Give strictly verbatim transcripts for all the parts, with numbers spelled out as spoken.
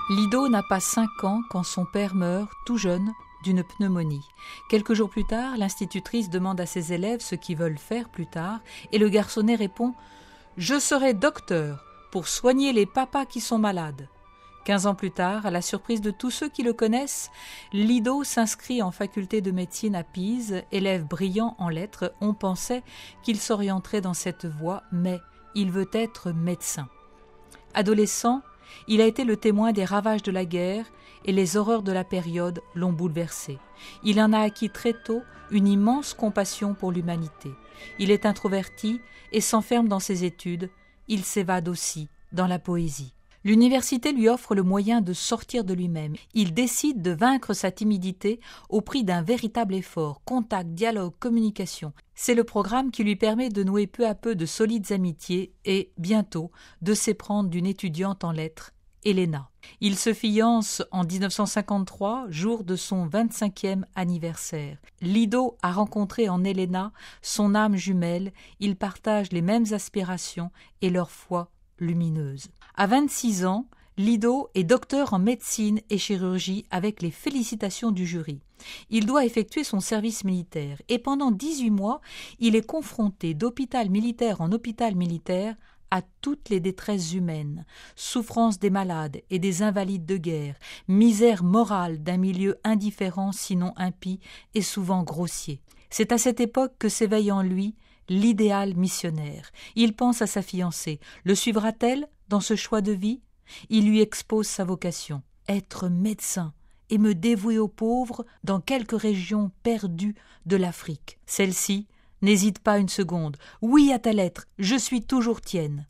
Lido n'a pas cinq ans quand son père meurt, tout jeune, d'une pneumonie. Quelques jours plus tard, l'institutrice demande à ses élèves ce qu'ils veulent faire plus tard et le garçonnet répond « Je serai docteur pour soigner les papas qui sont malades ». Quinze ans plus tard, à la surprise de tous ceux qui le connaissent, Lido s'inscrit en faculté de médecine à Pise. Élève brillant en lettres, on pensait qu'il s'orienterait dans cette voie, mais il veut être médecin. Adolescent, il a été le témoin des ravages de la guerre et les horreurs de la période l'ont bouleversé. Il en a acquis très tôt une immense compassion pour l'humanité. Il est introverti et s'enferme dans ses études. Il s'évade aussi dans la poésie. L'université lui offre le moyen de sortir de lui-même. Il décide de vaincre sa timidité au prix d'un véritable effort, contact, dialogue, communication. C'est le programme qui lui permet de nouer peu à peu de solides amitiés et, bientôt, de s'éprendre d'une étudiante en lettres, Elena. Il se fiance en dix-neuf cent cinquante-trois, jour de son vingt-cinquième anniversaire. Lido a rencontré en Elena son âme jumelle. Ils partagent les mêmes aspirations et leur foi lumineuse. À vingt-six ans, Lido est docteur en médecine et chirurgie avec les félicitations du jury. Il doit effectuer son service militaire et pendant dix-huit mois, il est confronté d'hôpital militaire en hôpital militaire à toutes les détresses humaines, souffrance des malades et des invalides de guerre, misère morale d'un milieu indifférent sinon impie et souvent grossier. C'est à cette époque que s'éveille en lui l'idéal missionnaire. Il pense à sa fiancée. Le suivra-t-elle dans ce choix de vie? Il lui expose sa vocation, être médecin et me dévouer aux pauvres dans quelques régions perdues de l'Afrique. Celle-ci n'hésite pas une seconde. Oui à ta lettre, je suis toujours tienne.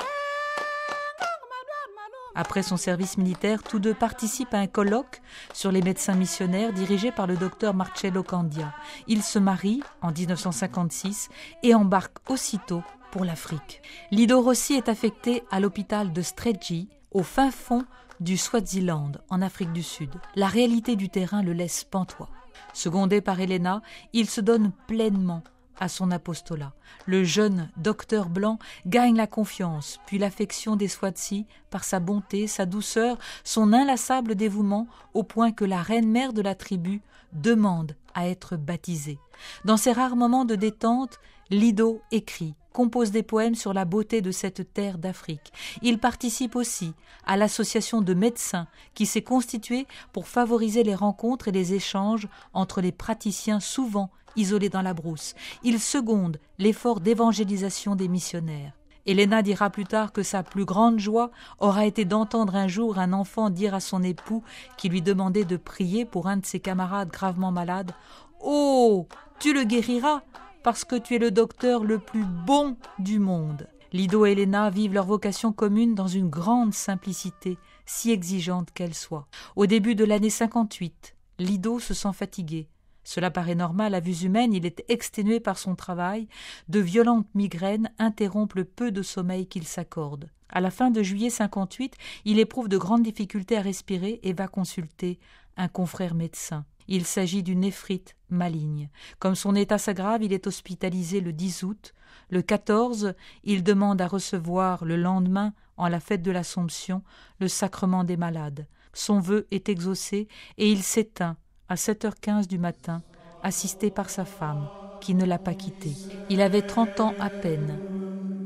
Après son service militaire, tous deux participent à un colloque sur les médecins missionnaires dirigé par le docteur Marcello Candia. Ils se marient en dix-neuf cent cinquante-six et embarquent aussitôt pour l'Afrique. Lido Rossi est affecté à l'hôpital de Stretji, au fin fond du Swaziland, en Afrique du Sud. La réalité du terrain le laisse pantois. Secondé par Elena, il se donne pleinement à son apostolat. Le jeune docteur blanc gagne la confiance, puis l'affection des Swazi par sa bonté, sa douceur, son inlassable dévouement, au point que la reine-mère de la tribu demande à être baptisée. Dans ces rares moments de détente, Lido écrit, compose des poèmes sur la beauté de cette terre d'Afrique. Il participe aussi à l'association de médecins qui s'est constituée pour favoriser les rencontres et les échanges entre les praticiens souvent isolés dans la brousse. Il seconde l'effort d'évangélisation des missionnaires. Elena dira plus tard que sa plus grande joie aura été d'entendre un jour un enfant dire à son époux qui lui demandait de prier pour un de ses camarades gravement malade « Oh, tu le guériras parce que tu es le docteur le plus bon du monde !» Lido et Elena vivent leur vocation commune dans une grande simplicité, si exigeante qu'elle soit. Au début de l'année cinquante-huit, Lido se sent fatigué. Cela paraît normal à vue humaine, il est exténué par son travail. De violentes migraines interrompent le peu de sommeil qu'il s'accorde. À la fin de juillet cinquante-huit, il éprouve de grandes difficultés à respirer et va consulter un confrère médecin. Il s'agit d'une néphrite maligne. Comme son état s'aggrave, il est hospitalisé le dix août. Le quatorze, il demande à recevoir le lendemain, en la fête de l'Assomption, le sacrement des malades. Son vœu est exaucé et il s'éteint à sept heures quinze du matin, assisté par sa femme, qui ne l'a pas quitté. Il avait trente ans à peine.